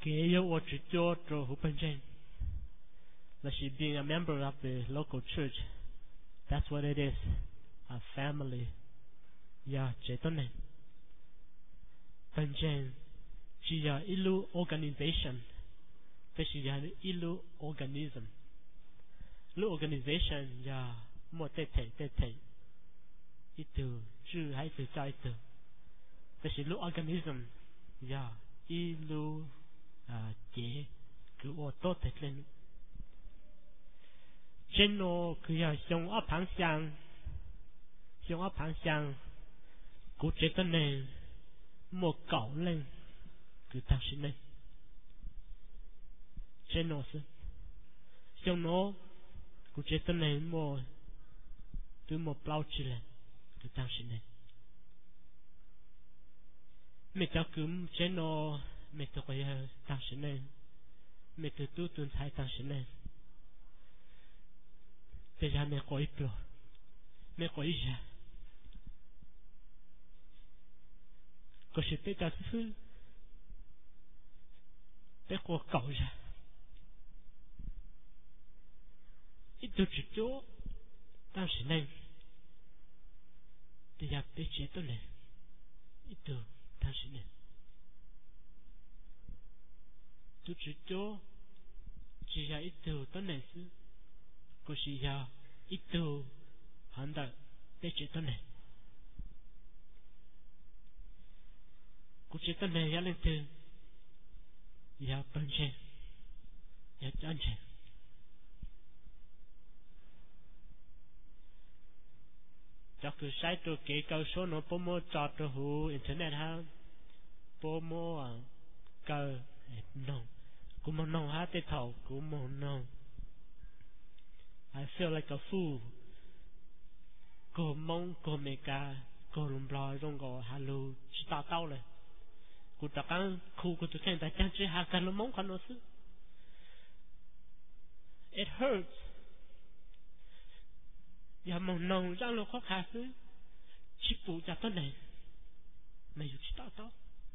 kế yo chỉ cho trò hụp bên trên là she being a member of the local church. That's what it is, a family. Ya chế tốt này bên trên chỉ là ilu organization, thế chỉ là ilu organism. Lu organization ya một tệ thể ít từ chữ hay từ trái từ, thế chỉ lu organism ya ilu chế cứ ô tô thể lên trên nó cứ ya xong ở phẳng sang cụ chế tên này một cậu lên cứ tăng sinh lên trên nó sẽ xong nó cụ chế tên này một từ một bao chỉ lên cứ tăng sinh lên mẹ cháu cứ trên nó mẹ tôi phải tăng sinh lên mẹ tôi tu tuần thái tăng sinh lên bây giờ mẹ có ít rồi mẹ có ít ra có sự tế trả sư tế của cậu ra ít tôi chỉ chỗ tăng sinh lên bây giờ tế chế tôi lên ít tôi tăng sinh lên tôi chỉ chỗ chỉ là ít tôi tôi lên sư có sự là ít tôi hắn đã tế chế tôi lên cụ chế tên này lên từ ya bên trên ya chân trên cho cứ sai từ cái câu số nó bố mô cho từ hữu internet ha bố mô câu nông cũng một nông ha tê thầu cũng một nông I feel like a fool cô mong cô mẹ ca cô lùm lòi trong gò hà lù chỉ taoเลยcụ ta căng khu của tôi khen ta chẳng chỉ hạ cả lỗ mông con nó sư it hurts giờ mong nồng ra lỗ khó khăn sư chỉ phụ cho tôi này mày dù chỉ tao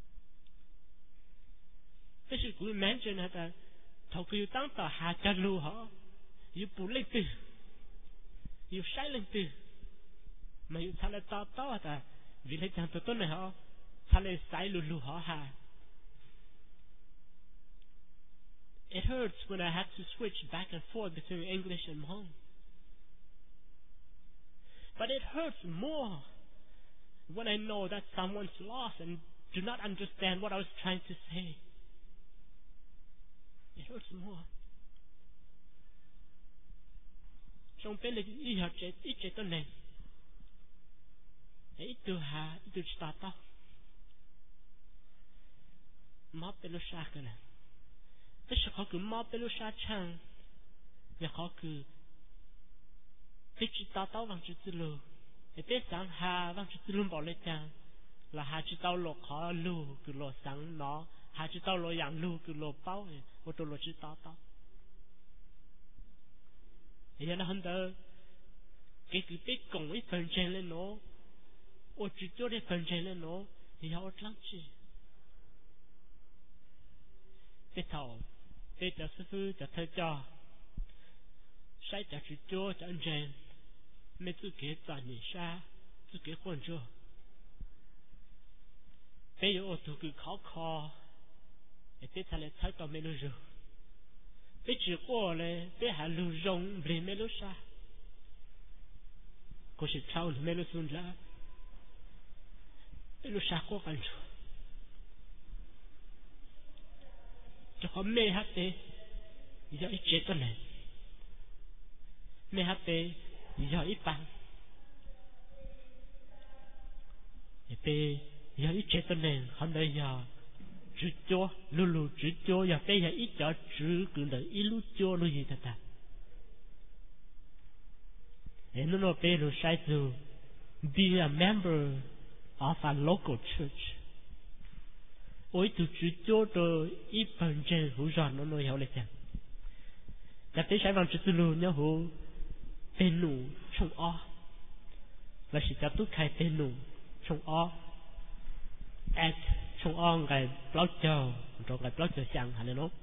cái sự của mẹ trên là ta thầu cứ tăng tao hạ cả lỗ họ yêu phụ lên từ yêu sai lên từ mày yêu thằng là tao ta vì lấy chẳng tôi này họ It hurts when I have to switch back and forth between English and Hmong. But it hurts more when I know that someone's lost and do not understand what I was trying to say. It hurts more. Trong bên này ít chế tên này, ít từ hà, ít từ start up. Má bê lô xa cơ nè tất sẽ khó cứ má bê lô xa chăng và khó cứ tế chỉ tao vang chú tư lô tế sáng hà vang chú tư lô bỏ lê chăng là hà chú tao lô khó lô cứ lô sáng nó hà chú tao lô dạng lô cứ lô bao ô tô lô chú tao thì nó hơn tớ cái cứ tế cộng ít phần trên lên nó ô chú cho để phần trên lên nó thì họ ớt lắm chứ tế thầu tế cho sư phụ cho thơ cho sai cho chú cho anh trên mấy thứ kế toàn nhị xa thứ kế khuôn cho tế yếu ô tô cứ khó tế thà lại thấy tao mấy lưu rồi tế chỉ qua lại tế hạ lưu rong bề mấy lưu xa có sự trao mấy lưu xuân lá mấy lưu xa có căn rồi cho họ mê hát tế giờ ít chế tên này mê hát tế giờ ít bằng tế giờ ít chế tên này không đây giờ chữ cho lù chữ cho giờ tế giờ ít cho chữ cứ là ít lú cho lú gì ta and nó tế lú sai từ be a member of a local church ôi tụi chú cho tôi ít phần trên hữu giòn nó nói hiểu lại chẳng đặt tới sai bằng chữ tư lưu nhớ hữu tên nụ trong o là chỉ cho tôi khai tên nụ trong o at trong on cái bao giờ rồi cái bao giờ sang hả nó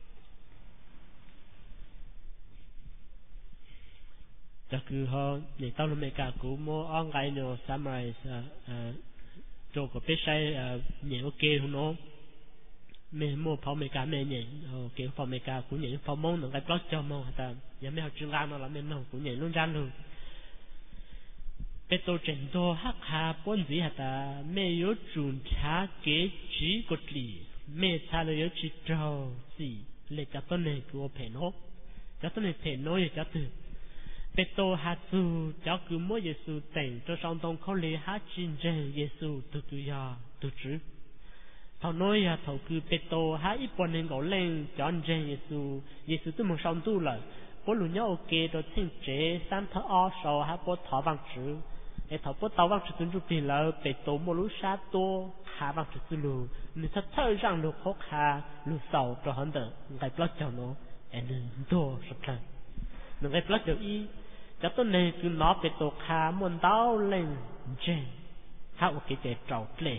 cho cứ họ để tao lúc mấy cả cũ mua on cái nó summarize cho có biết sai nhiều ok không nó mình mua phao mấy cả mình nhỉ kiểu phao mấy cả cũng nhỉ phao mông nó cái bao giờ mông ta giờ mấy học trường làm nó là mình nó cũng nhỉ luôn ra luôn bé tôi trình độ hắc hà bốn gì hả ta mẹ yếu chuẩn trả kế chỉ có lý mẹ trả lời yếu chỉ trâu gì lấy cho tôi này của phải nó cho tôi này phải nói cho tôi bé tôi hát su cho cứ mỗi Giêsu tỉnh cho song đông khó lấy hát chín trên Giêsu từ từ giờ từ trước thầu nói à thầu cứ bé tôi hát ít bọn nên gọi lên cho anh trên Giêsu tôi muốn song tu lại bố lũ nhau ok rồi thiên chế三thọ o sầu hát bố thọ bằng chữ để thọ bố tàu bằng chữ tuân chụp là bé tôi một lũ sát to hà bằng chữ tư lù nên thật thơ rằng lũ khó hà lũ sầu cho hắn đỡ ngày plus cho nó em nên to sắp tới nên ngày plus được ý cho tôi này cứ nó bé tôi hà muốn đau lên trên hát ok để trâu lệ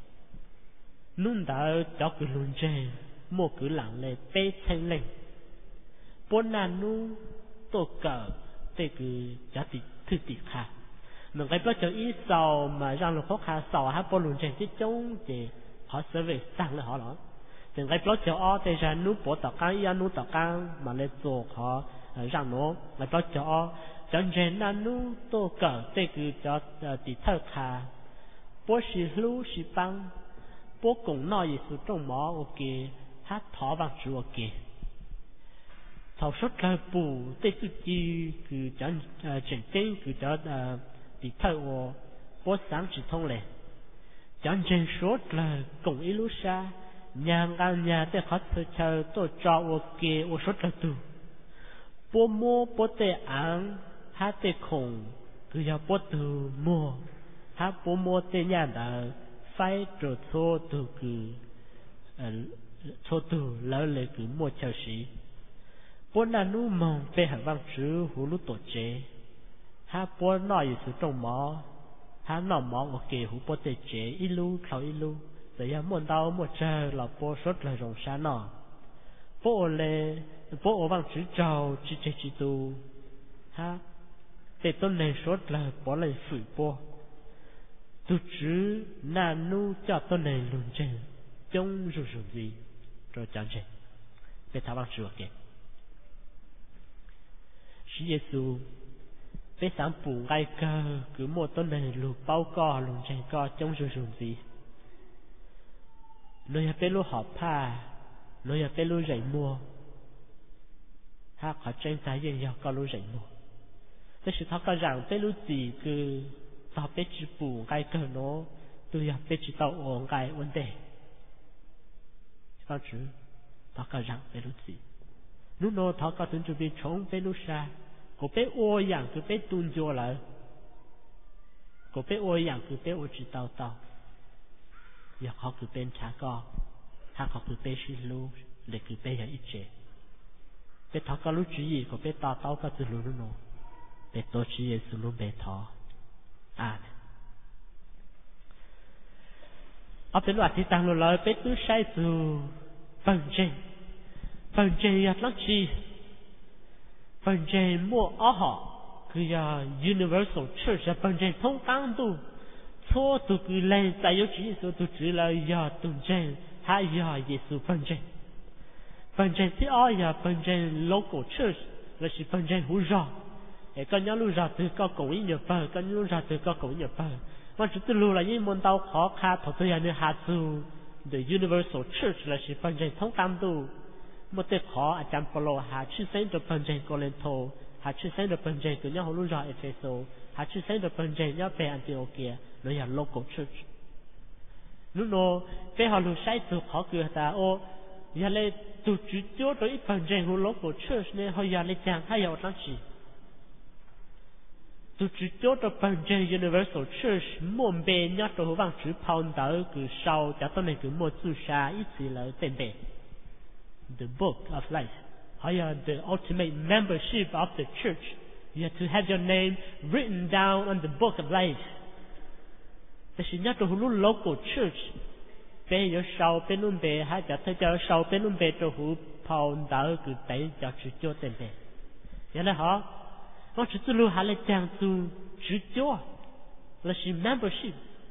nun đỡ cho cứ luôn trên mua cứ lặng lệ bé thanh lên bốn nàn nu tổ cờ tê cứ giá trị thư tỷ khá mình cái bất chợt ý sau mà rằng là khó khăn sau hát bốn luận trên chứ chống thì họ sẽ về sang lại họ đó thì cái bất chợt ó tê ra nu bộ tàu cang ya nu tàu cang mà lên tổ họ rằng nó cái bất chợt ó chân trên nàn nu tổ cờ tê cứ cho tỷ thơ khá bố sĩ lưu sĩ băng bố cũng nói gì sự trong mỏ ok hát thọ bằng chữ ok thầu sốt là bù tê tự chi cứ cho chuyển tên cứ cho bị thợ ô bố sáng chỉ thông lệ cho trên sốt là cùng ý lúc xa nhà tê khó thơ chờ tôi cho ok ô sốt là tù bố mua bố tê án hát tê khủng cứ cho bố tù mua hát bố mua tê nhà đã phải trở thô tù cứ thô tù lỡ lệ cứ mua chờ sĩ bốn là nu mong về hàng vang chữ hú lú tổ chế ha bốn nói sự trong mỏ ha nọ mỏ một kỳ hú bốn tê chế ilu khẩu ilu rồi ya muốn đau một chờ là bốn sốt là rồng sáng nọ bố ở vang chữ trầu chỉ chế chỉ tu ha để tôn này sốt là bỏ lại phủi bố tu chữ na nu cho tôn này luôn trên chống rủ gì rồi chẳng chế để thảo vang chữ ok Giêsu bé sáng phủ ngay cơ cứ một tuần này lục bao cò lùng chèn co trong rừng gì nơi bé lu họp pa nơi bé lu rảy mua ha khó tranh trái gì giờ co lu rảy mua thế sự thắc cái rằng bé lu gì cứ tao bé chỉ phủ ngay cơ nó tôi bé chỉ tao ổn ngay vấn đề sao chứ thắc cái rằng bé lu gì lúc nó thắc cái tuần chuẩn bị chống bé lu sa có bé ô yang cứ bé tuôn cho lại có bé ô yang cứ bé ô chỉ tao giờ họ cứ bên trả co họ cứ bé xí lu để cứ bé là ít chế bé thọ có lúc gì có bé tao có từ lu nó bé tôi chỉ là sự lu bé thọ ở bên ngoài thì tăng luôn lời bé cứ sai từ phần trên nhặt lắm chi phần trên mua ở họ cứ Universal Church phần trên thông tăng tu số tu cứ lên tại yếu chỉ số tu chỉ là giờ tuần trên hay giờ Giêsu phần trên thì ở giờ phần trên local church là chỉ phần trên hú rò để con nhớ lưu rò từ có cổ ý nhập bờ con lưu rò từ có cổ ý nhập bờ mà chúng tôi lưu là những môn tao khó khăn thọ tôi là hạ tu the Universal Church là chỉ phần trên thông tăng tu một tệp khó à chăm follow hạ chữ sen được phần trên Corinto hạ chữ sen được phần trên từ nhau lưu rò Epheso hạ chữ sen được phần trên nhau về Antiochia nó là local church lúc đó về họ lưu sai từ khó cười ta ô giờ lấy từ chữ chỗ tới ít phần trên của local church này họ giờ lấy chẳng hay ở trong chỉ từ chữ chỗ tới phần trên Universal Church muốn về nhớ tới bằng chữ pound đỡ cứ sau cho tôi này cứ một chữ sa ít gì là tên bề the book of life. The ultimate membership of the church. You have to have your name written down on the book of life. This is not a local church. bây giờ sau bên luôn bề hay cho thấy cho sau bên luôn bề cho hú phao đỡ cứ tới cho chữ cho tên bề vậy là họ chữ lu hay là chàng tu chữ cho là sự membership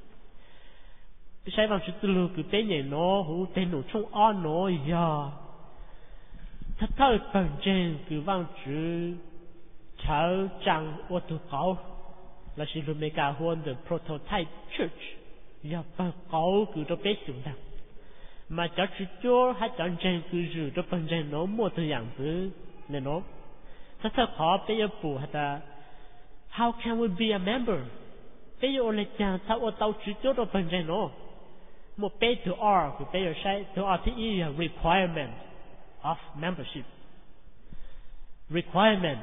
sai bằng chữ lu cứ bên nhảy nó hú tên nó trong on nó giờ thật thơ phần trên cứ vang chữ chào trang ô tô cao là sự luôn mega huân the prototype church giờ phần cao cứ cho bé xuống đằng mà cho chữ cho hay chọn trên cứ rủ cho phần trên nó mua từ dạng thứ nên nó thật thơ khó bây giờ phụ hay ta how can we be a member bây giờ là chàng sao ô tàu chữ cho cho phần trên nó một bé to R cứ bây giờ sai to R thì requirement of membership requirement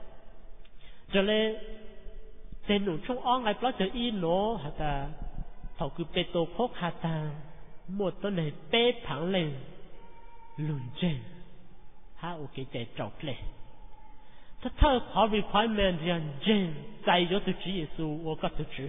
cho nên tên nụ trong on ngày đó cho nó hay ta thầu cứ bê tô khóc hà ta một tuần này bê thẳng lên lùn trên ha ok chạy trọc lên thật thơ khó requirement rằng trên dạy cho tôi chỉ Giêsu我có tôi chỉ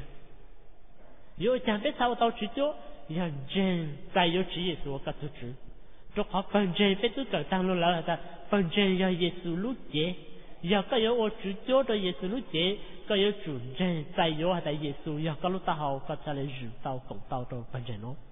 nếu chẳng biết sao tao chỉ cho rằng trên dạy cho chỉ Giêsu我có tôi chỉ cho họ phần trên biết tôi cởi tăng luôn là ta phần trên do Giêsu lúc chế giờ có yếu chỉ cho cho Giêsu lúc chế có yếu chủ trên dạy cho hay tại Giêsu giờ có lúc ta học có trả lời rủ tao cộng tao cho phần trên nó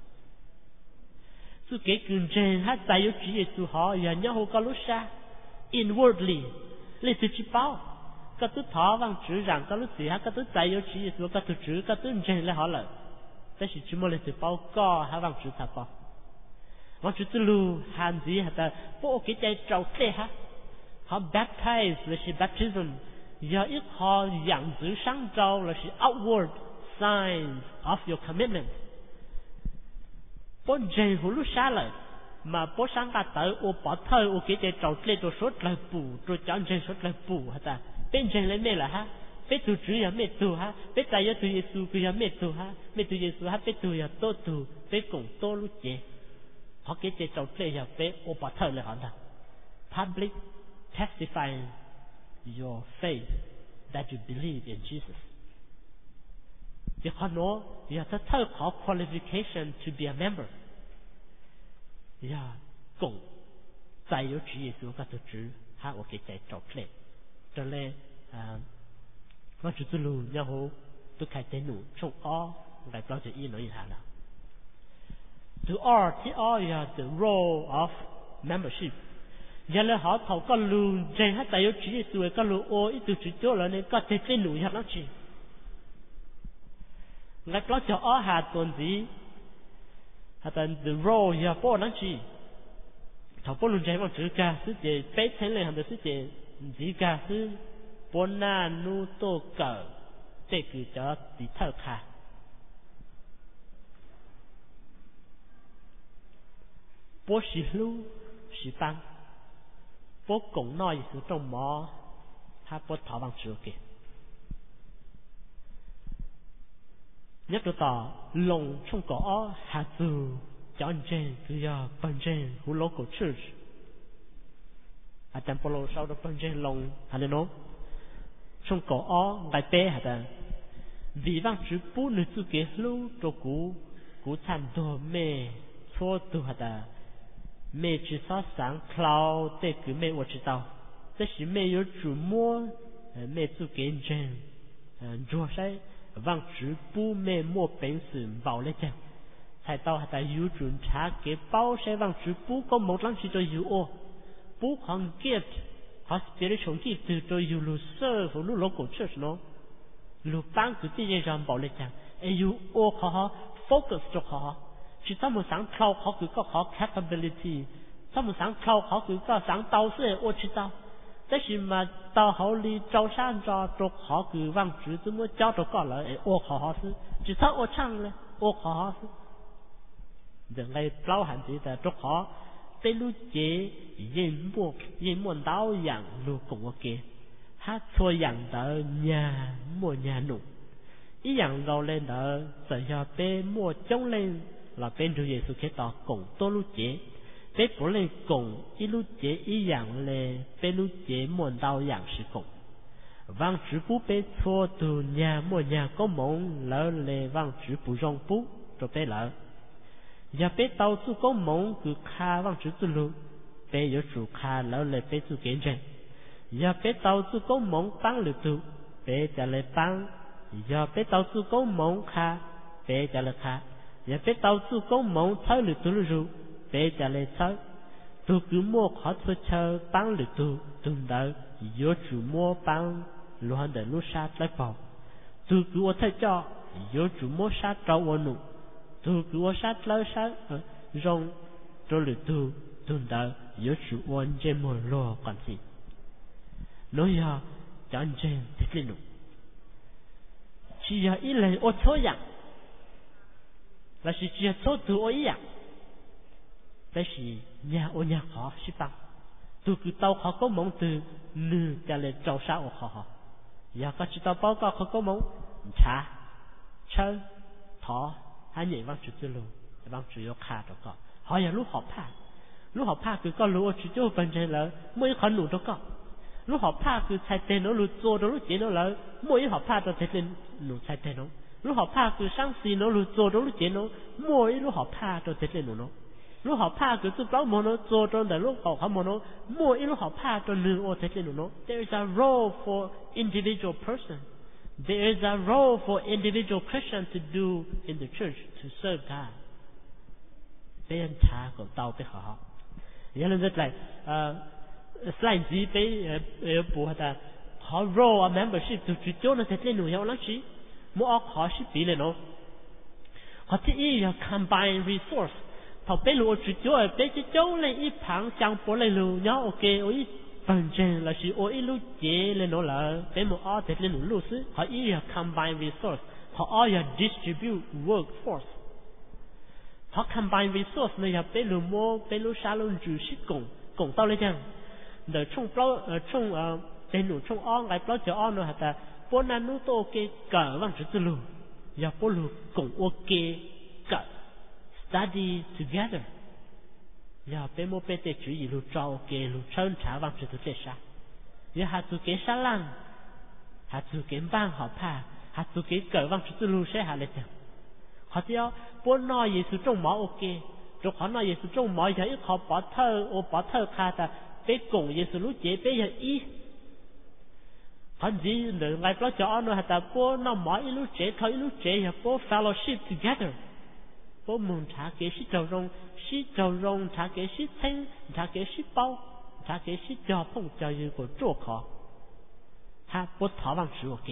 sự kế cường trên hát dạy cho chỉ Giêsu họ giờ nhớ hồ có lúc xa inwardly lấy sự chỉ bảo có tôi thọ vang chữ rằng có lúc gì hát có tôi dạy cho chỉ Giêsu có tôi chữ có tôi trên lấy họ lợiแต่สิจิมเลยสิเป้าก็หาวังจุดทับปอวังจุดจะรู้หันดีฮะแต่พวกกิจใจเจ้าเตะฮะเขา baptize หรือสิ baptism อย่าอีกขออย่างจื้อช่างเจ้าหรือสิ outward signs of your commitment ป้นเจหูลุชาเลยมาป้นช่างกาเตอโอปอเธอโอกิจใจเจ้าเตะตัวสดเลยปู่ตัวจังเจสดเลยปู่ฮะแต่เป็นเจเลยไม่ละฮะbé tu chữ ya mẹ tu ha bé tại ya tu Giêsu cứ ya mẹ tu ha mẹ tu Giêsu ha bé tu ya tô tu bé cùng tô lúc chế họ cái chế trâu play ya bé ô bà thợ lại họ ta public testifying your faith that you believe in Jesus vì họ nói ya ta thợ họ qualification to be a member ya cùng tại ya chữ Giêsu các tu chữ ha ô cái chế trâu play cho nên nó chỉ tôi luôn nhau hồ tôi khai tên nụ trong o lại bao giờ in nói gì hả nào từ R thì R là the role of membership giờ là họ thầu có luôn trên hết tại yếu chỉ tuổi có luôn o ít từ chỉ chỗ là nên có thể tên nụ hết nó chỉ lại bao giờ R hà tuần gì hà tuần the role giờ bao nó chỉ thầu bao luôn trên mà chữ ca thứ gì bé thế này hàm được thứ gì ca thứ bốn na nu tô cờ这个叫底特卡bố sĩ lưu sĩ tăng bố cũng nói sự trong mỏ ha bố thọ bằng chữ kìa nhất là tỏ lồng trong cỏ hạ dù cho anh trên cứ giờ phần trên của local church à chẳng bố lô sau đó phần trên lồng hà nên nó trong cổ ó đại bé hả ta vì vang chữ bút nữ chữ kế lưu cho cú thành đồ mê cho tu hả ta mê chữ sao sáng cloud để cứ mê我知道这是没有主摸mê chữ kế trên chúa sai vang chữ bút mê mua bánh sự bảo lấy chăng thầy tao hả ta yếu chuẩn trả kế bao sai vang chữ bút có một lăng chỉ cho yếu ô bút hoàng gift họ spiritual gift từ tôi yêu lu serve lu local church nó lu tăng từ cái gì làm bảo lệ chẳng yêu ô họ focus cho họ chỉ tao một sáng thâu họ cứ có họ capability tao một sáng thâu họ cứ có sáng tao sẽ ô chỉ tao thế thì mà tao họ đi trâu sang cho họ cứ vang chữ tôi muốn cho cho có lại ô họ sư chỉ tao ô chăngเลยô họ sư giờ ngay bao hạn gì là cho họ被路节淹没到养路共我给他错养的nhà mua nhà nụ ý养đầu lên đó giờ cho bé mua chống lên là bên chủ Giêsu cái tỏ cùng tô lu chế bé bố lên cùng ý lu chế ý养lên bé lu chế mua đau养sự cùng vang chữ bú bé错từ nhà mua nhà có mộng lỡ lệ vang chữ bú rong bú rồi bé lỡ giờ bé tàu su có mông cứ kha vang chữ tu lu bé giờ chủ kha lão lệ bé su kiến trên giờ bé tàu su có mông băng lự tu bé trả lời băng giờ bé tàu su có mông kha bé trả lời kha giờ bé tàu su có mông tháo lự tu lu bé trả lời tháo tu cứ mua khó thua chờ băng lự tu tung đỡ giờ chủ mua băng luôn để lúc sát lại bỏ tu cứ ở thay cho giờ chủ mua sát trâu ở nụ tu cứ ở sát lỡ sát rong rồi lự tu tung đỡ giờ chủ ôn trên một lò còn gì nói giờ chẳng trên thích lên nụ chỉ là ít lời ô thối dạng là chỉ thối từ ô ý dạng đây là nhà ô nhà khó xí bằng tu cứ tàu khó có mong từ nư trả lời trâu sao khó giờ có chỉ tàu bao có khó có mong chả chơi thọ hai nhảy vang chữ luôn vang chữ yêu khá đó có họ giờ lúc họ pha cứ có lúc chữ cho bên trên là mỗi con nụ đó có lúc họ pha cứ thay tên nó lúc做 đó lúc chế nó là mỗi họ pha cho thay tên nụ thay tên nó lúc họ pha cứ sáng xì nó lúc 做 đó lúc chế nó mỗi lúc họ pha cho thay tên nụ nó lúc họ pha cứ bao món nó 做 cho để lúc họ món nó mỗi lúc họ pha cho nụ ô thay tên nụ nó there is a role for individual person there is a role for individual Christian to do in the church to serve God bên cha của tao bên họ giờ nên rất là slide gì bên bộ ta họ role a membership to cho nó thay tên nụ nhau lắm chứ mỗi họ sẽ bị lên nó họ thì combine resource thầu bé lúa chỉ cho bé chỉ cho lên ít phẳng sang bỏ lên lúa nhá ok ôi phần trên là chỉ ôi lúa chế lên nó là bé một ở thế lên lúa xứ họ ý combine resource họ ở distribute workforce họ combine resource này là bé lúa mua bé lúa sa lúa chủ sĩ cùng tao lên chăng để trong bao trong tên lúa trong ở ngày bao giờ ở nó hả ta bốn năm lúa to ok cả vang chữ lúa giờ bốn lúa cùng ok cả study together giờ bé mua bé để chú ý lu trâu kê lu trơn trả vang chữ tự sa giờ hạt tu kế sa lăng hạt tu kế bang họ pa hạt tu kế cởi vang chữ lu sẽ hạt lên họ theo bốn nói gì sự trong máu ok trong họ nói gì sự trong máu giờ ít họ bỏ thơ kha ta bé cùng gì sự lúc chế bé giờ ít họ gì nữa ngày đó cho nó hạt ta bốn nó máu ít lúc chế thôi ít lúc chế giờ bốn fellowship together bố muốn trả kế sĩ trầu rong trả kế sĩ thanh trả kế sĩ bao trả kế sĩ cho phong cho như của chỗ khó ha bố thọ vang chữ ok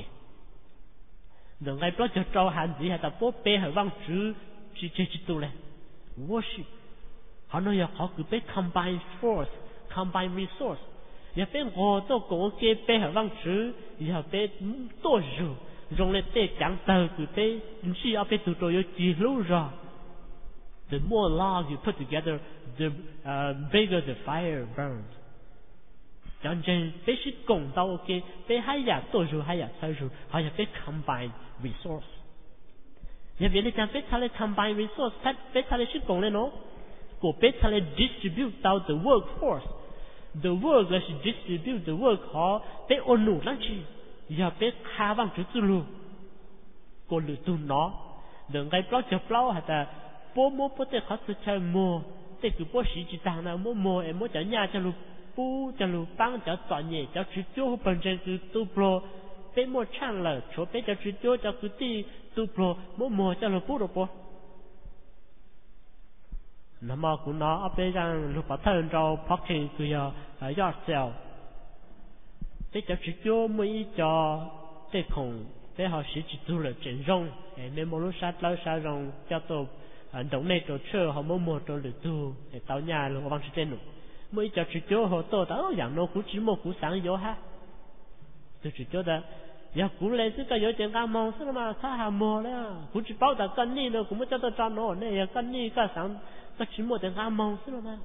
rồi ngay đó cho trâu hạn gì hay là bố bê hỏi vang chữ chỉ tu lên worship họ nói là họ cứ bê combine force combine resource giờ bê ngô tô cũng ok bê hỏi vang chữ giờ bê tô rù rong lên tê chẳng tờ cứ bê chỉ ở bê tụ trôi yo chỉ lưu rồi the more logs you put together, the bigger the fire burns. Chẳng chừng bé sẽ cùng tao ok, bé hay là tổ rồi hay là sao rồi, hay là bé combine resource. Nhà bé chẳng bé thay combine resource, bé thay sẽ cùng lên nó, của bé thay distribute tao the workforce. The work là distribute the work họ bé ôn nụ lắm chứ, giờ bé khá vang chữ luôn, của lựa tu nó, đừng cái block cho block hay là bố mua bố tê khó chơi mua tê cứ bố sĩ chỉ tàng nào mua em mua cho nhà cho lu bố cho lu băng cho tọa nhẹ cho chú chú bên trên cứ tu pro bé mua chăng là chỗ bé cho chú chú cho cứ ti tu pro mua cho lu bố rồi bố nằm mà cũng nó ở bé rằng lu bắt thân cho parking cứ yard sale bé cho chú chú mua ít cho tê khổng bé họ sĩ chỉ tu là trên rong em mua lu sát lâu sát rong cho tôi động này tổ chức họ mua tổ lựa tu để tạo nhà luôn vang trên nụ mới cho chú chú họ tổ tạo dạng nó cũng chỉ một cú sáng vô ha từ chú chú đó giờ cú lên cứ cái vô chuyện cam mong sao mà sao hà mò đấy cú chỉ bảo ta cân ni nó cũng mới cho ta cho nó này cân ni cái sáng cái chỉ một chuyện cam mong sao mà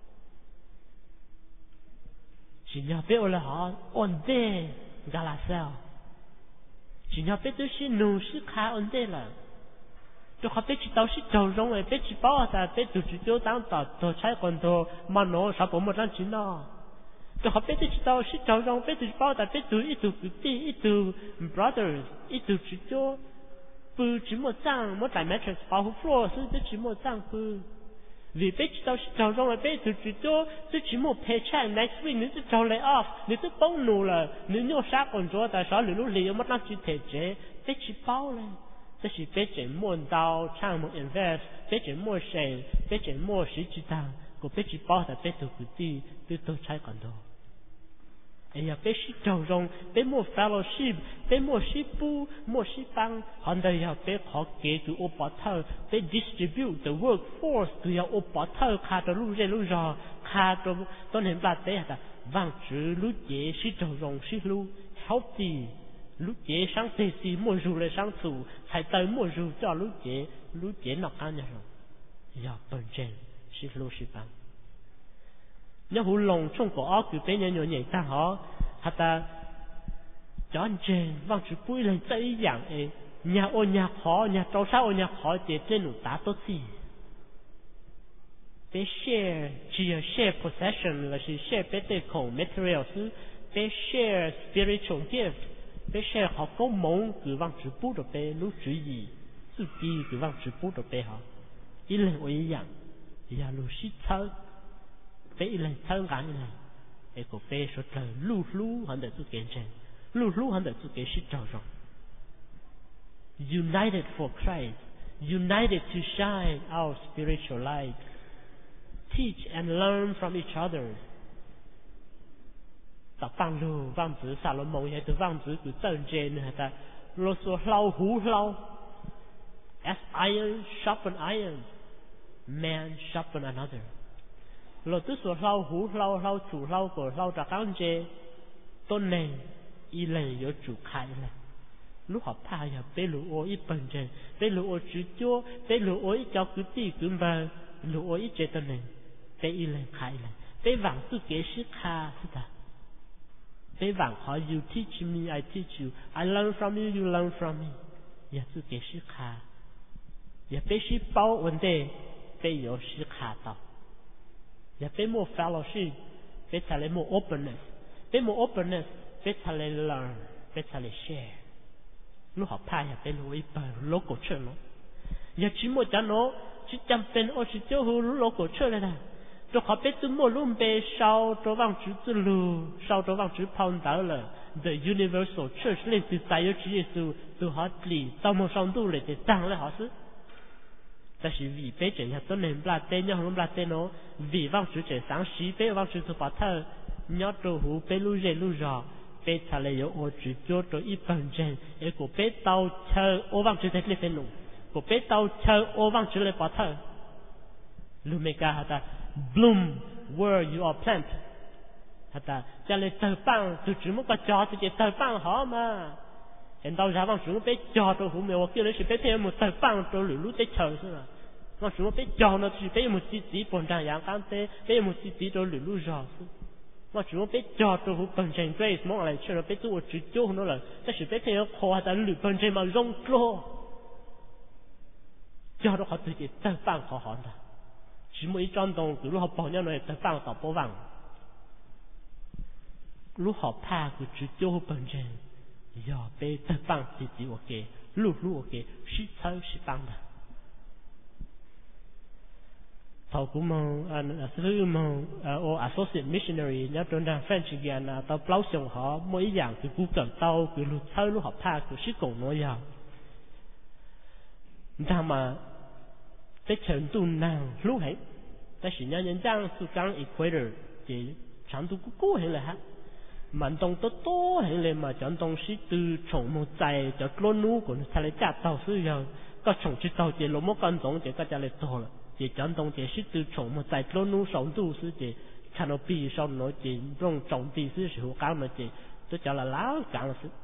chỉ nhà biết là họ ổn định gà là sao chỉ nhà biết tôi xin nụ xin khá ổn định là cho họ biết chỉ tao chỉ trâu rong ấy biết chỉ bảo ta biết tụi chú chú đang tao trái còn tao mà nó sao bỏ một trăm chín nó cho họ biết chỉ tao chỉ trâu rong biết tụi bảo ta biết tụi ít tụi tí ít tụi brothers ít tụi chú chú bự chỉ một trang một đại matrix bảo hộ floor sư tôi chỉ một trang bự vì bé chỉ tao trâu rong là bé từ từ tôi chỉ một paycheck next week nếu tôi trâu lay off nếu tôi bông nụ là nếu nhau sát còn cho tại sao lúc liền mất năng chỉ thể chế bé chỉ bao lên bé chỉ bé chỉ mua đào trang một invest bé chỉ mua share bé chỉ mua sĩ chỉ tăng của bé chỉ bao là bé từ từ từ tôi trái còn đó ấy à bé chỉ trâu rong bé mua fellowship bé mua ship bu mua ship băng hôm nay à bé họ kể từ ô bảo thơ bé distribute the workforce từ ô bảo thơ khá từ lúc rò khá từ tôi nên là thế à vang chữ lúc chế sĩ trâu rong sĩ lúc healthy lúc chế sáng tê xì mua rượu lại sáng thủ phải tới mua rượu cho lúc chế nó ăn nhà rồi giờ bận trên sĩ lúc sĩ băng nhớ hú lồng trong cổ óc cứ bé nhớ nhảy ta họ ta chọn trên vang chữ bụi lên tới dạng ấy nhà ô nhà khó nhà trâu sao ô nhà khó để trên nụ tá tốt gì bé share chỉ là share possession là chỉ share bé tê khổng material chứ bé share spiritual gift bé share họ có mong cứ vang chữ bụi được bé lúc chữ gì chữ gì cứ vang chữ bụi được bé họ ý là ô dạng giờ lúc shit thơ bé lên thân cả như này, ấy của bé số trời lú hắn để tu kiến trên, lú hắn để tu kiến sĩ trâu rong. United for Christ, united to shine our spiritual light, teach and learn from each other. Ta bằng lù vang chữ Salomon hay từ vang chữ của tên trên hay ta lô số lau hú lau, as iron sharpen iron, man sharpen another. Lo tức số lau hú lau chủ lau của lau trả cán chê tôn này y lệ có chủ khai là lúc họ tha ya bé lũ ô ít bận chê bé lũ ô chữ chúa bé lũ ô ít cho cứ tì cứ mà lũ ô ít chê tôn này bé y lệ khai là bé vàng tư kế sức kha sư ta bé vàng họ you teach me I teach you I learn from you you learn from me ya tư kế sức kha ya bé sĩ bao vấn đề bé có sức kha tao ya bé more fellowship bé thà lấy more openness bé thà lấy learn bé thà lấy share lúc học thay ya bé lối bờ local church nó ya chỉ một cái nó chỉ chăm bên ở chỉ cho hú local church này nè cho họ bé từ một lúc bé sau cho vang chữ từ lù sau cho vang chữ pound đỡ là the universal church lên từ tại ở chỉ từ họ lì sau một song tu lại để tăng lại họ xứ ta chỉ vì bé trẻ nhà tôi nên là tên nhau không là tên nó vì vang chữ trẻ sáng xí bé vang chữ từ bảo thơ nhớ đồ hú bé lu rò bé thà lấy ô chữ cho đồ ít bằng trên ấy của bé tàu chờ ô vang chữ thế lên tên nụ của bé tàu chờ ô vang chữ lên bảo thơ lu mê ca hả ta bloom where you are plant hả ta cho lên tờ băng từ chữ một cái chó thì chỉ tờ băng họ mà hiện tại ra vang chữ bé chó đồ hú mẹ ô kia lấy chỉ bé thêm một tờ băng đồ lũ té chờ xí mà vang chữ bé chó nó chỉ bé một tí bồn trang yang cán té bé một tí đồ lũ rò xí vang chữ bé chó đồ hú bồn trang grace mong lại chơi bé tu chữ chó nó làแต่chỉ bé thêm khó ta lũ bồn trang mà rong clo chó nó họ tự chỉ tờ băng họ hòn ta chỉ một ít trang đồng từ lúc họ bỏ nhau này tờ băng tạo bố vàng lúc họ pha của chữ chó bồn trang giờ bé tờ băng chỉ ok lũ ok sĩ thơ sĩ băng da thầu cũng mong sư mong ô associate missionary nhớ trong đàn French gian tao bao xong họ mỗi dạng từ cú cần tao từ lũ thơ lũ học tha của sĩ cổ nói giờ ta mà cái程度nào lúc ấy ta chỉ nhớ nhân trang su căng equator chỉ长度cũ hay là hát mạnh động to hay là mà chọn động sĩ từ trồng một trái cho lúa nú của nó thay trả tàu sử dụng có trồng chỉ tàu chỉ lúa một con giống chỉ có trả lại to了chỉ chọn động chỉ sĩ từ trồng một trái lúa nú sống tu sử chỉ canopy sau nó chỉ dùng trồng地sử dụng cán mà chỉ tôi trả là lá cán sử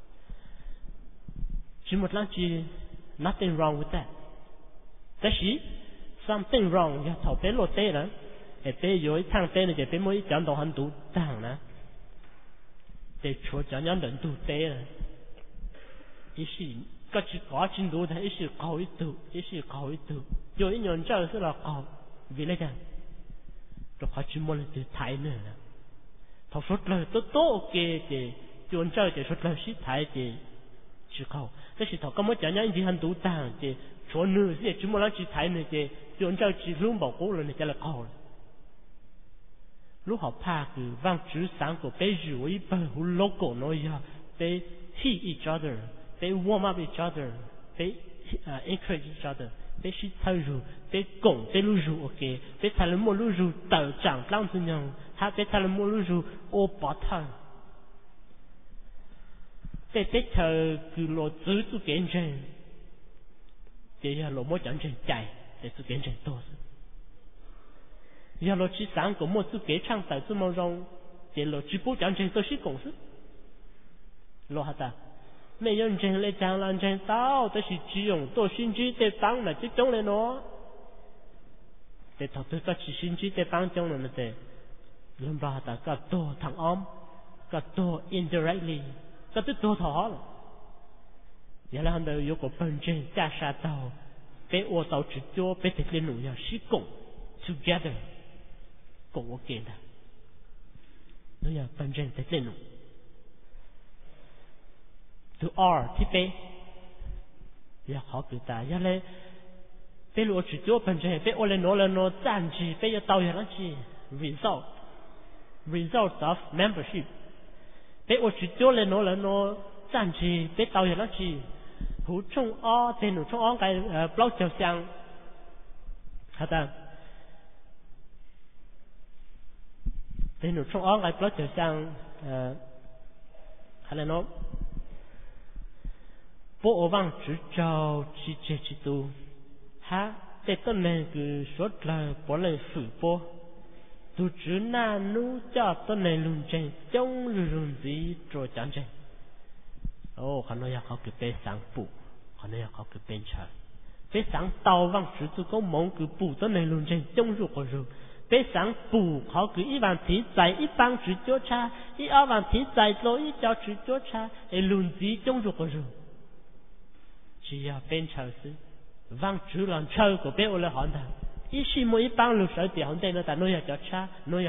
chỉ một lần chỉ nothing wrong with thatแต่是 something wrong 要头别落地了也别有一趟地呢就别每讲到很多档呢để chúa cho nhân định tu tế là ý sĩ các chỉ có trình độ thì ý sĩ cầu ý tu rồi ý nhận ra là là cầu vì lấy rằng rồi họ chỉ muốn là từ thái nữa là thọ suốt lời tốt ok thì chuẩn chơi thì suốt lời sĩ thái thì chỉ khâu thế thì thọ có mấy chả nhá đi hành đủ tàng thì chỗ nữ thì chúng nó chỉ thấy này thì chuyện cho chỉ luôn bảo cố rồi này cho là khâu lúc họ pha cứ vang chữ sáng của bé rủi bờ hú logo nói ya bé heat each other bé warm up each other bé encourage each other bé sĩ thay rủ bé cổng bé lưu rủ ok bé thay là mua lưu rủ tự chẳng lăng tự nhau ha bé thay là mua lưu rủ ô bỏ thằng bé thay cứ lộ giữ tu kiến trên để ya lộ mỗi chẳng trên chạy để tu kiến trên tốt giờ lo chỉ sáng của một số kế trang tại số mong rong để lo chỉ bố chẳng trên tôi sĩ công sức lo hả ta mấy nhân trên lấy trang làm trên tao tôi chỉ chỉ dùng tôi xin chỉ để tăng là chỉ chống lên nó để thọ tôi có chỉ xin chỉ để tăng chống lên thế lần ba ta có to thằng om có to indirectly có tới to thọ giờ là hắn đều có phần trên cha sa tàu bé ô tàu chỉ cho bé thực lên nụ nhà sĩ công together cũng ok đó nó là phần trên tới lên từ R thì B giờ họ cứ ta giờ lấy bé lúa chỉ cho phần trên bé ô lên nó giảm chỉ bé giờ tàu giờ nó chỉ result of membership bé ô chỉ cho lên nó giảm chỉ bé tàu giờ nó chỉ hữu trong O tên hữu trong O cái block chiều sang hả ta tên nó trong óng cái plot trở sang hay là nó bộ vang chữ trâu chỉ chế chỉ tu ha để tên này cứ số là bỏ lên phủ bộ tu chữ na nu cho tên này luôn trên trong luôn gì rồi chẳng trên ô khả năng họ cứ bê sáng phụ khả năng họ cứ bên trời bê sáng tàu vang chữ tu có mong cứ phụ tên này luôn trên trong rồi bé sáng bù họ cứ ít vàng thí giải ít băng chữ cho cha ít áo vàng thí giải rồi ít cho chữ cho cha để luôn gì trong ruột rồi chỉ là bên trời sư vang chữ làm chơi của bé ô là hòn đá ít xí mỗi ít băng lục sở thì hòn đá nó ta nói cho cha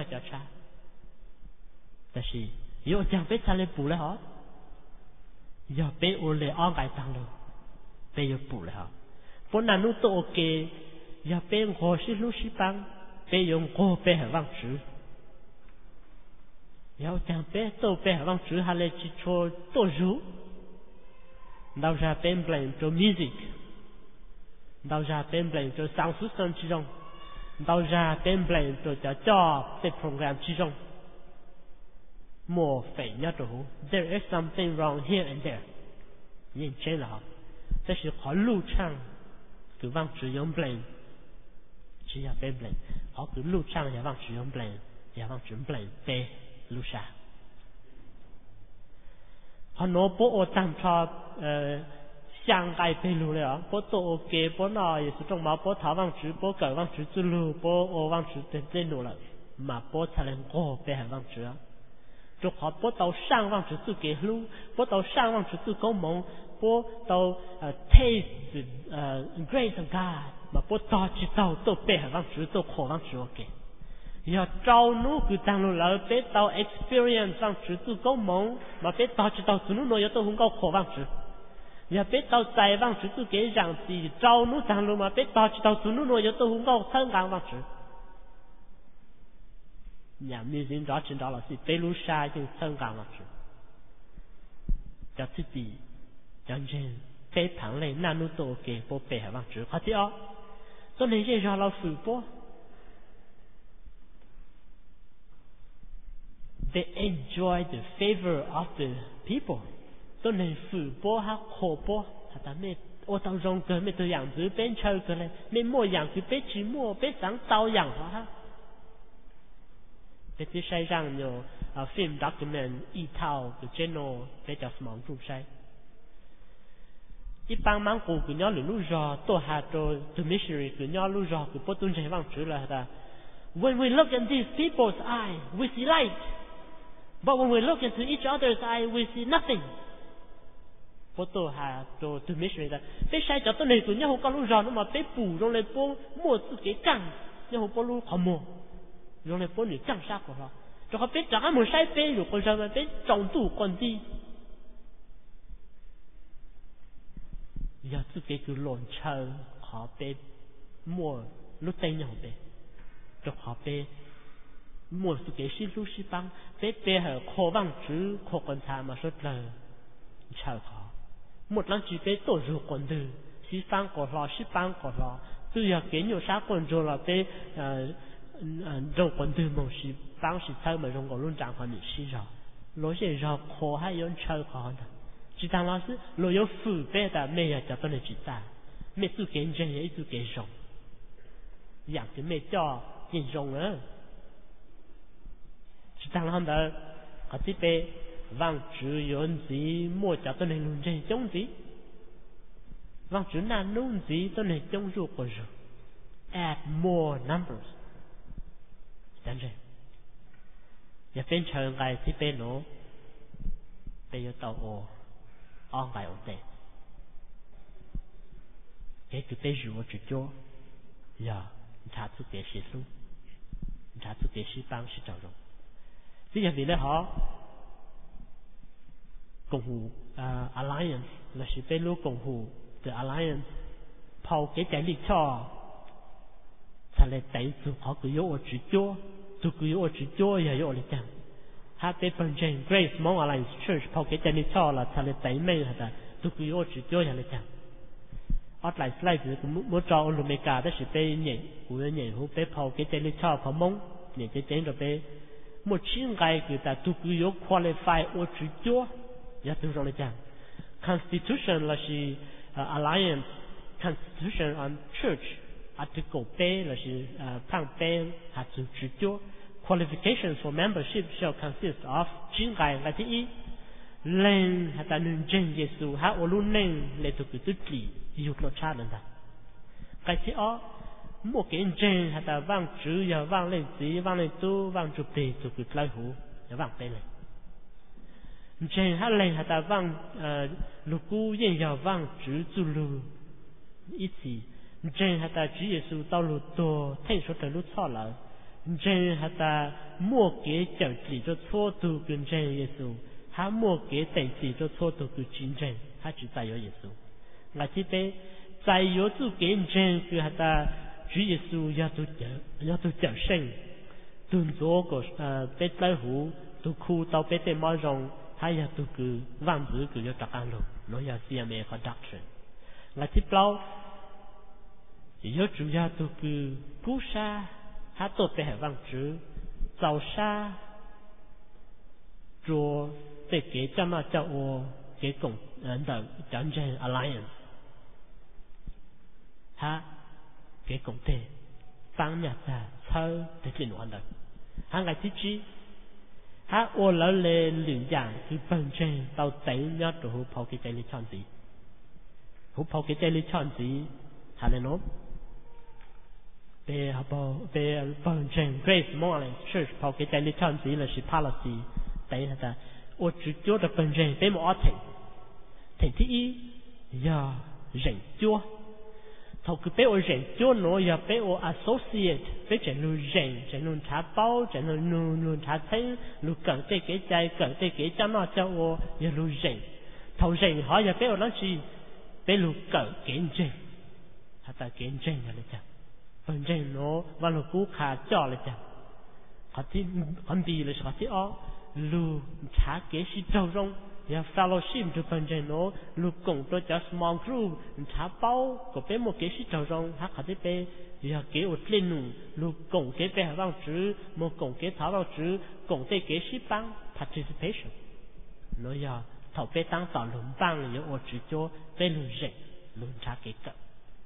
但是有讲bé cha lên bù lại họ giờ bé ô lại ăn cái tăng luôn bé yêu bù lại họ bốn năm lúc tôi ok giờ bé ngồi xí lúc xí băng bé dùng cô bé hay vang chữ, giờ chẳng bé tôi bé hay vang chữ hay là chỉ cho tôi rú, đâu ra bé blame cho music, đâu ra bé blame cho sản xuất sản chỉ trong, đâu ra bé blame cho cái program chỉ trong, mua phải nhớ đồ, there is something wrong here and there, nhìn trên là, thế thì họ lưu trang, cứ vang chữ dùng blame. chỉ là bên blame họ cứ lưu trang nhà vang sử dụng blame nhà vang sử dụng blame về lưu sa họ nói bố ở tam cho sang cái bên lưu đấy bố tổ ok bố nói sự trong máu bố tháo vang sử bố cởi vang sử từ lưu bố ở vang sử tên tên lưu lại mà bố thay lên cô về hàng vang sử cho họ bố tàu sang vang sử từ kế lưu bố tàu sang vang sử từ công mộng bố tàu taste grace of God mà bố tao chỉ tao tôi bé vang chữ tôi khổ vang chữ ok, giờ trâu nú cứ tăng luôn là bé tao experience vang chữ tôi có mong mà bé tao chỉ tao chữ nú nói tôi không có khổ vang chữ, giờ bé tao giải vang chữ tôi kể rằng gì trâu nú tăng luôn mà bé tao chỉ tao chữ nú nói tôi không có thân càng vang chữ, nhà mình diễn rõ chuyện đó là gì bé lu sa nhưng thân càng vang chữ, cho tự bị chân trên bé thằng này năn nú tôi ok bố bé vang chữ khó chứ tôi nên dễ choเราฝึกบ่ they enjoy the favor of the people tôi nênฝึกบ่ha khổบ่taไม่ô tao rong cơไม่ตัวอย่างคือเป็นเชิงกันเลยไม่มั่วอย่างคือเป็นchỉมั่วเป็นสังเตาอย่างเหรอฮะเป็นที่ใช้ร่างอยู่ฟิล์มด็อกคิวเมนต์อีเท่าคือเจโนเป็นจากสมองถูกใช้一般芒果个鸟路绕都还都 the missionary 个鸟路绕个不懂这方式了的。When we look at these people's eye, we see light. But when we look into each other's eye, we see nothing. 不都还都 the missionary 的。被晒着都那个鸟个路绕，那么被捕用来播墨字给干，鸟播路好墨，用来播你干啥个了？就好被长俺们晒被如果什么被长度关低。 giờ tự cái cứ lộn chờ họ bé mua lúc tay nhau bé cho họ bé mua tự cái xin lúc xin băng bé bé hở khó bằng chứ khó còn thà mà rất là chờ họ một lần chỉ bé tổ rùa còn từ xin băng có lo xin băng có lo từ giờ cái nhiều sáng còn rồi là bé rồi còn từ một xin băng xin thơ mà rồi còn luôn chẳng còn bị xin rồi lối sẽ rồi khó hay yon chờ họ chỉ thằng老师若有父辈的没有叫不能知道没做给人也做给人养的没叫人容了chỉ thằng hắn đó có tí bê vang chữ yon gì mua cho tôi nên luôn人giống gì vang chữ nan luôn gì tôi nên giống ruột của rồi add more numbers chẳng rồi và bên trời ngày tí bê nó bê yo tàu ô on bài ổn định cái bê rùa chữ cho giờ trả thu cái sĩ xuống trả thu cái sĩ bang sĩ trào rộng bây giờ vì lẽ họ cộng hòa alliance là sĩ bê lưu cộng hòa the alliance phao cái chạy đi cho thà lệ tẩy tụ họ cứ yếu chữ cho tụ cứ yếu chữ cho giờ yếu lại chẳng Happy Birthday Grace Mong Alliance Church พอเกจนิชอละทะเลไตไม่ฮะแต่ทุกโยจิโยอย่างเลยจังออดไลน์สไลด์คือมุจออเมริกาได้สิไปเนี่ยกูเนี่ยหูไปพอเกจนิชอพอมงเนี่ยจะเจ๋งจะไปมุชิงไกคือแต่ทุกโย qualify โอจิโยอย่างตัวเลยจัง Constitution ละสิ Alliance Constitution on Church อาจจะกูเป้ละสิพังเป้หาจุจิโยQualifications for membership shall consist of chính cái là gì lên hay ta nên chân Giêsu ha ô luôn nên để tụi cứ tự trị dục nó cha lên ta cái gì ó một cái chân hay ta vang chữ giờ vang lên gì vang lên tu vang chụp đề tụi cứ lấy hú giờ vang tên này chân hay lên hay ta vang lục cú yên giờ vang chữ tu lu ít gì chân hay ta chữ Giêsu tao lục to thay số trời lục sao lại chân hả ta mua cái chẳng chỉ cho thua tu跟chân Giêsu他mua cái等chỉ cho thua tu跟真正他只在有耶稣那这边在有主跟真คือhả ta主耶稣要tu讲圣顿做个被来湖tu khu tao被被mở rộng hay là tu cứ vang dữ cứ要đặt ăn luôn nó là CMA có doctrine là tiếp lâu yếu chủ yếu tu cứ cú sa他做被海望之早沙做被给叫那叫我给共人的战争 alliance 他给共队帮人家操的这种的他爱自己他我老来领养去本身到底要做好跑给这里唱子好跑给这里唱子他来喏về phần trình Grace Morning Church พอcáiใจลิชอนสีlà sự policy đấy là ta ô chữ chúa là phần trình về một thành thứ ý giờ rảnh chúa thầu cứ bé ô rảnh chúa nó giờ bé ô associate bé chạy luôn rảnh luôn trả bao chạy luôn trả thấy luôn cần cái chạy cần cái cho nó cho ô giờ luôn rảnh thầu rảnh họ giờ bé ô nó gì bé luôn cần cái rảnh hay ta cái rảnh là chăng phần trên nó và lục cú khá cho lại chẳng có tí con đi là có tí ó lù trả kế sĩ trâu rong và fellowship cho phần trên nó lù cùng tôi cho small group trả bao có bé một kế sĩ trâu rong hát có tí bé và kế ở trên nụ lù cùng kế bé hạ vang chữ một cùng kế thảo vang chữ cùng tê kế sĩ băng participation nó giờ thảo bé tăng tạo lùm băng yếu ở chữ cho bé lù rệnh lù trả kế cận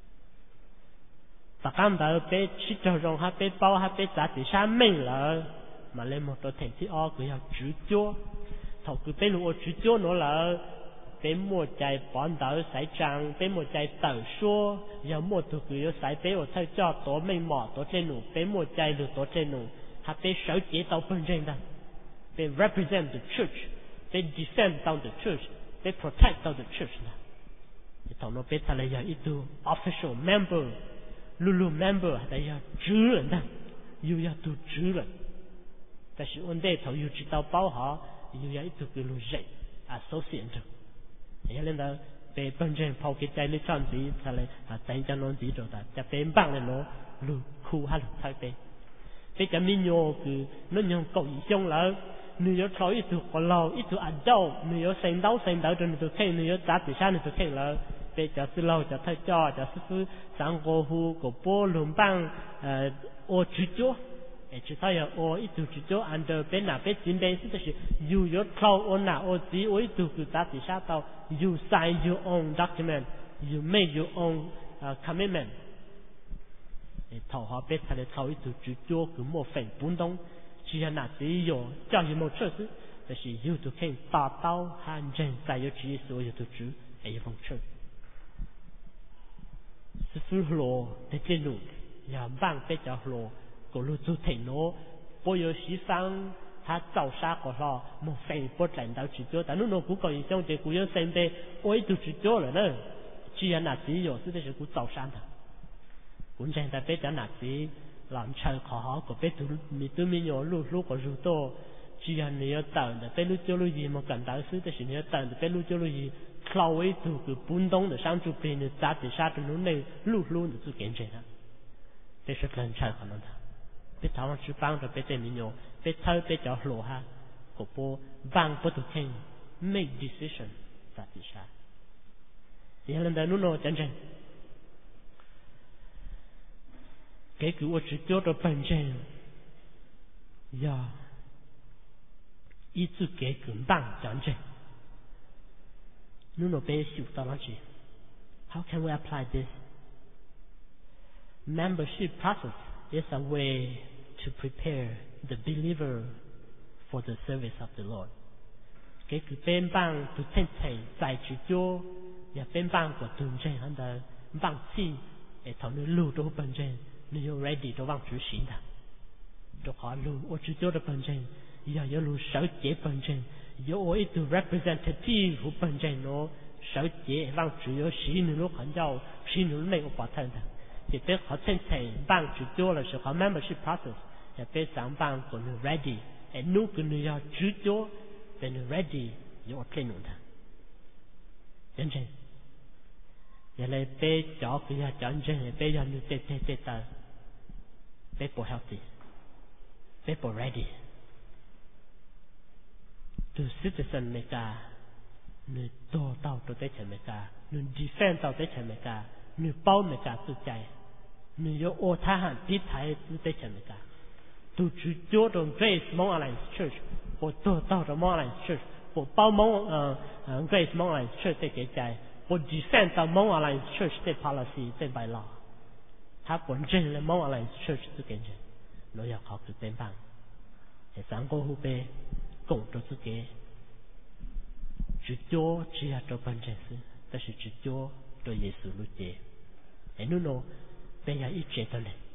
và cam đó bé chỉ cho rong ha bé bao ha bé giá trị sang mình là mà lên một tổ thành thị o cứ học chữ chúa thầu cứ bé lúa chữ chúa nó là bé mua chạy bọn đỡ sải trang bé mua chạy tờ xua giờ mua tụ cứ sải bé ở thay cho tổ mình mỏ tổ trên nụ bé mua chạy được tổ trên nụ ha bé sở chế tàu bên trên đó bé represent the church bé defend down the church bé protect down the church đó thầu nó bé thay là giờ ít official member lulu member đã要职人的又要读职人但是问题头又知道包好又要一读个路人associate 也领导 bé bên trên phao cái trái lưỡi chọn gì thà lại tay cho nó gì rồi taจะเป็นบ้างเลยเนาะลูคู่ฮัลใช่bé béจะมีโยคือnó nhung cầu ý xong là nếu có ít tuổi còn lâu ít tuổi ăn đâu nếu sinh đau rồi nếu khen nếu trả tiền sao nếu khen là béจะซื้อlâuจะthay choจะซื้อsang cô hu của bố lùm băng ô chú chúa chỉ thấy là ô ít tuổi chú chúa ăn được bé nào bé chín bé tức là dù có lâu ô nào ô gì ô ít tuổi cứ trả tiền sao tao you sign your own document you make your own commitment thầu họ bé thay thầu ít tuổi chú chúa cứ một phần bốn đông chỉ là哪只有教育某设施，但是有都可以达到汉人在有知所有的主还有风车。是符合的这种，要帮比较合，个路做停咯，不有西方他造沙个咯，莫非不领导去做，但侬古个影响这古有身边我都去做了呢，只要哪只有是的是古造沙的，古现在比较哪只。làm chơi khó họ của bé tụi mình nhỏ lúc có rủ to chỉ là nếu tận để bé lúc cho lúc gì mà cần đào sư thì nếu tận để bé lúc cho lúc gì khâu ấy tụi cái bún đông để sang chụp bên để giá thì sao tụi nó này lúc để tụi kiến chơi đó bé sẽ làm chơi khó nó đó bé tháo ăn chụp băng rồi bé tụi mình nhỏ bé tháo bé cho lộ ha của bố băng bố tụi khen make decision giá thì sao vậy là nó chân chân cái cứ ở chỗ đó bên trên, ya, ít chút cái cứng bằng chẳng chứ, nó bé xíu tao nói gì, how can we apply this? Membership process is a way to prepare the believer for the service of the Lord. Cái cứ bên bằng tụi thân thể tại chỗ, ya bên bằng của tụi trên hắn đã bằng chi, để thằng nó lưu đó bên trên. Nếu ready cho vang chủ sĩ đó, cho họ luôn ở chỗ đó bên trên, giờ giờ luôn sở chế bên trên, giờ ở ít representative của bên trên nó sở chế vang chủ yếu sĩ nữa lúc hắn giàu sĩ nữa này cũng có thân đó, thì biết họ thân thể vang chủ yếu là sự họ membership process, thì biết sáng vang của người ready, để lúc cái người giờ chủ yếu để người ready giờ ở trên nữa đó, bên trên. Giờ này bé cho cái nhà chọn trên bé giờ như tê ta bé bộ healthy bé bộ ready từ citizen mấy cả người tổ tàu tổ tế mấy cả người defend tàu tế mấy cả người bao mấy cả tự chạy người yêu ô tha hẳn tiếp thái tự tế mấy cả từ chú chỗ trong Grace Mount Alliance Church bộ tổ tàu trong Mount Alliance Church bộ bao Mount Grace Mount Alliance Church tế cái chạy bộ defend tàu Mount Alliance Church tế policy tế bài law他本身的某来 church 是跟着，我要考虑点办，也三个后辈共做自己，只做只要做本身事，但是只做对耶稣路接，哎，侬侬，别要一直的嘞。